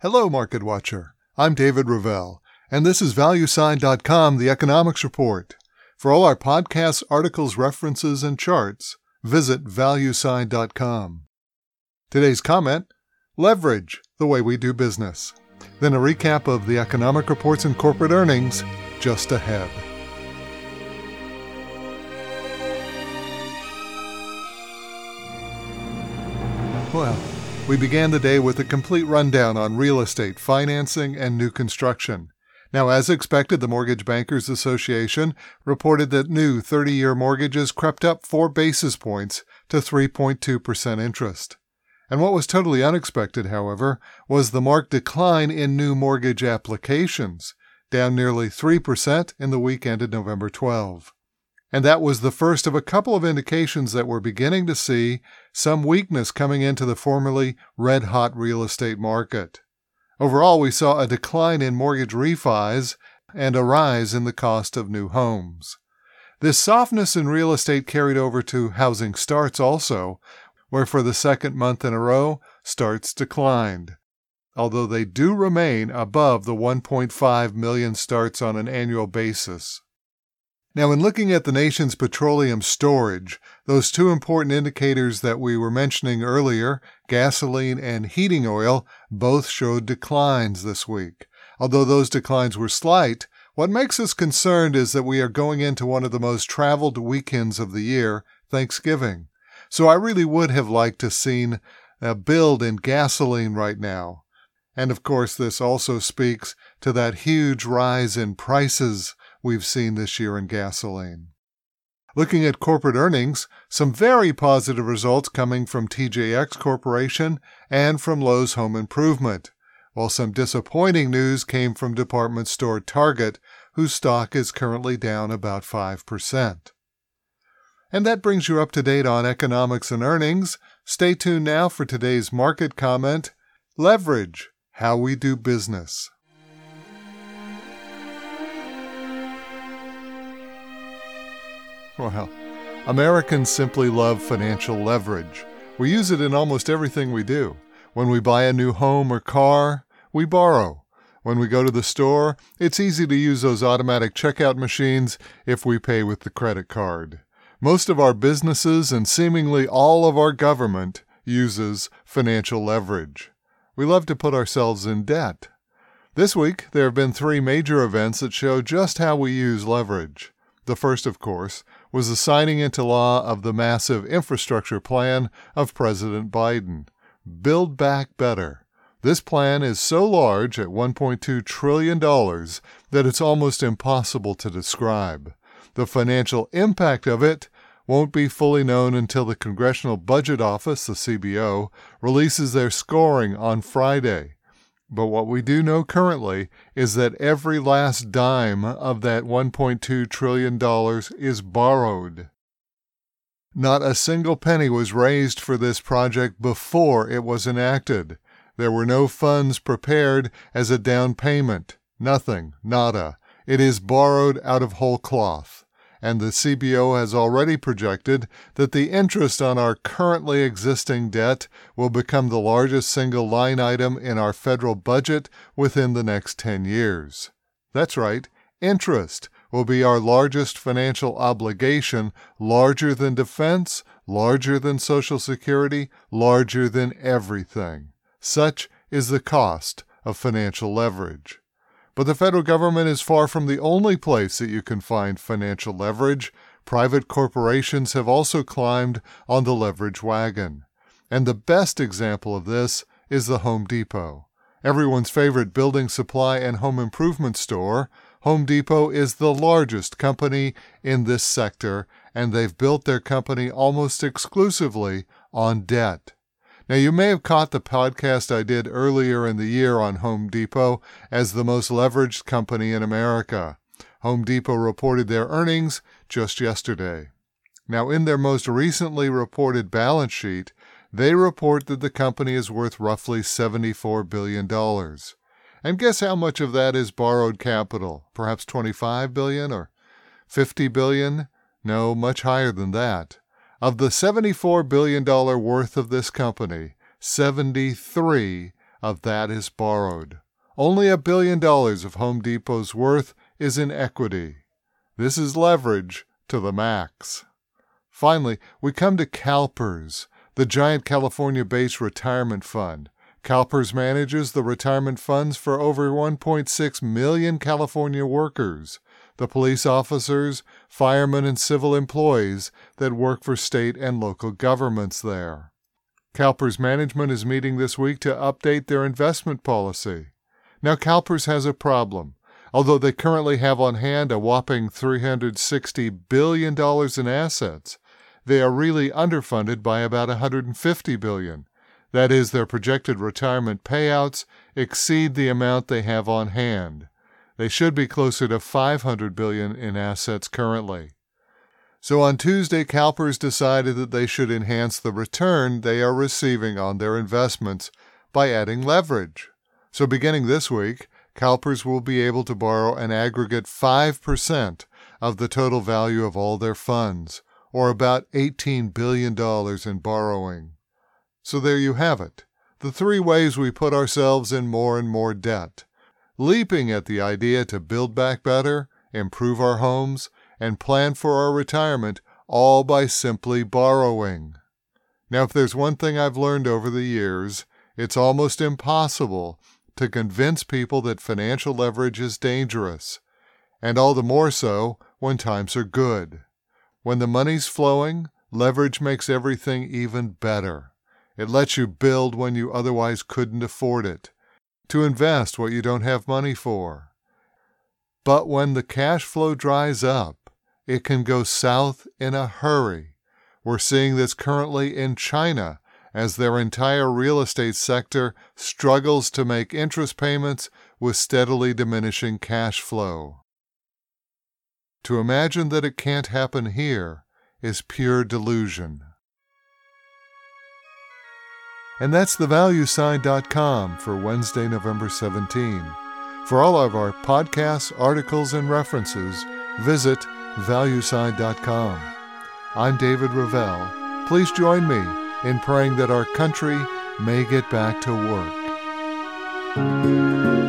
Hello, Market Watcher. I'm David Ravel, and this is ValueSign.com, the Economics Report. For all our podcasts, articles, references, and charts, visit ValueSign.com. Today's comment, leverage, the way we do business. Then a recap of the economic reports and corporate earnings just ahead. Well, we began the day with a complete rundown on real estate, financing, and new construction. Now, as expected, the Mortgage Bankers Association reported that new 30-year mortgages crept up 4 basis points to 3.2% interest. And what was totally unexpected, however, was the marked decline in new mortgage applications, down nearly 3% in the week ended November 12. And that was the first of a couple of indications that we're beginning to see some weakness coming into the formerly red-hot real estate market. Overall, we saw a decline in mortgage refis and a rise in the cost of new homes. This softness in real estate carried over to housing starts also, where for the second month in a row, starts declined, although they do remain above the 1.5 million starts on an annual basis. Now, in looking at the nation's petroleum storage, those two important indicators that we were mentioning earlier, gasoline and heating oil, both showed declines this week. Although those declines were slight, what makes us concerned is that we are going into one of the most traveled weekends of the year, Thanksgiving. So I really would have liked to have seen a build in gasoline right now. And of course, this also speaks to that huge rise in prices we've seen this year in gasoline. Looking at corporate earnings, some very positive results coming from TJX Corporation and from Lowe's Home Improvement, while some disappointing news came from department store Target, whose stock is currently down about 5%. And that brings you up to date on economics and earnings. Stay tuned now for today's market comment, leverage, how we do business. Well, Americans simply love financial leverage. We use it in almost everything we do. When we buy a new home or car, we borrow. When we go to the store, it's easy to use those automatic checkout machines if we pay with the credit card. Most of our businesses and seemingly all of our government uses financial leverage. We love to put ourselves in debt. This week, there have been 3 major events that show just how we use leverage. The first, of course, was the signing into law of the massive infrastructure plan of President Biden. Build Back Better. This plan is so large at $1.2 trillion that it's almost impossible to describe. The financial impact of it won't be fully known until the Congressional Budget Office, the CBO, releases their scoring on Friday. But what we do know currently is that every last dime of that $1.2 trillion is borrowed. Not a single penny was raised for this project before it was enacted. There were no funds prepared as a down payment. Nothing, nada. It is borrowed out of whole cloth. And the CBO has already projected that the interest on our currently existing debt will become the largest single line item in our federal budget within the next 10 years. That's right, interest will be our largest financial obligation, larger than defense, larger than Social Security, larger than everything. Such is the cost of financial leverage. But the federal government is far from the only place that you can find financial leverage. Private corporations have also climbed on the leverage wagon. And the best example of this is the Home Depot. Everyone's favorite building supply and home improvement store, Home Depot is the largest company in this sector, and they've built their company almost exclusively on debt. Now, you may have caught the podcast I did earlier in the year on Home Depot as the most leveraged company in America. Home Depot reported their earnings just yesterday. Now, in their most recently reported balance sheet, they report that the company is worth roughly $74 billion. And guess how much of that is borrowed capital? Perhaps $25 billion or $50 billion? No, much higher than that. Of the $74 billion worth of this company, 73 of that is borrowed. Only $1 billion of Home Depot's worth is in equity. This is leverage to the max. Finally, we come to CalPERS, the giant California-based retirement fund. CalPERS manages the retirement funds for over 1.6 million California workers, the police officers, firemen, and civil employees that work for state and local governments there. CalPERS management is meeting this week to update their investment policy. Now, CalPERS has a problem. Although they currently have on hand a whopping $360 billion in assets, they are really underfunded by about $150 billion. That is, their projected retirement payouts exceed the amount they have on hand. They should be closer to $500 billion in assets currently. So on Tuesday, CalPERS decided that they should enhance the return they are receiving on their investments by adding leverage. So beginning this week, CalPERS will be able to borrow an aggregate 5% of the total value of all their funds, or about $18 billion in borrowing. So there you have it, the 3 ways we put ourselves in more and more debt, leaping at the idea to build back better, improve our homes, and plan for our retirement, all by simply borrowing. Now, if there's one thing I've learned over the years, it's almost impossible to convince people that financial leverage is dangerous, and all the more so when times are good. When the money's flowing, leverage makes everything even better. It lets you build when you otherwise couldn't afford it, to invest what you don't have money for. But when the cash flow dries up, it can go south in a hurry. We're seeing this currently in China, as their entire real estate sector struggles to make interest payments with steadily diminishing cash flow. To imagine that it can't happen here is pure delusion. And that's thevaluesign.com for Wednesday, November 17. For all of our podcasts, articles, and references, visit valuesign.com. I'm David Ravel. Please join me in praying that our country may get back to work.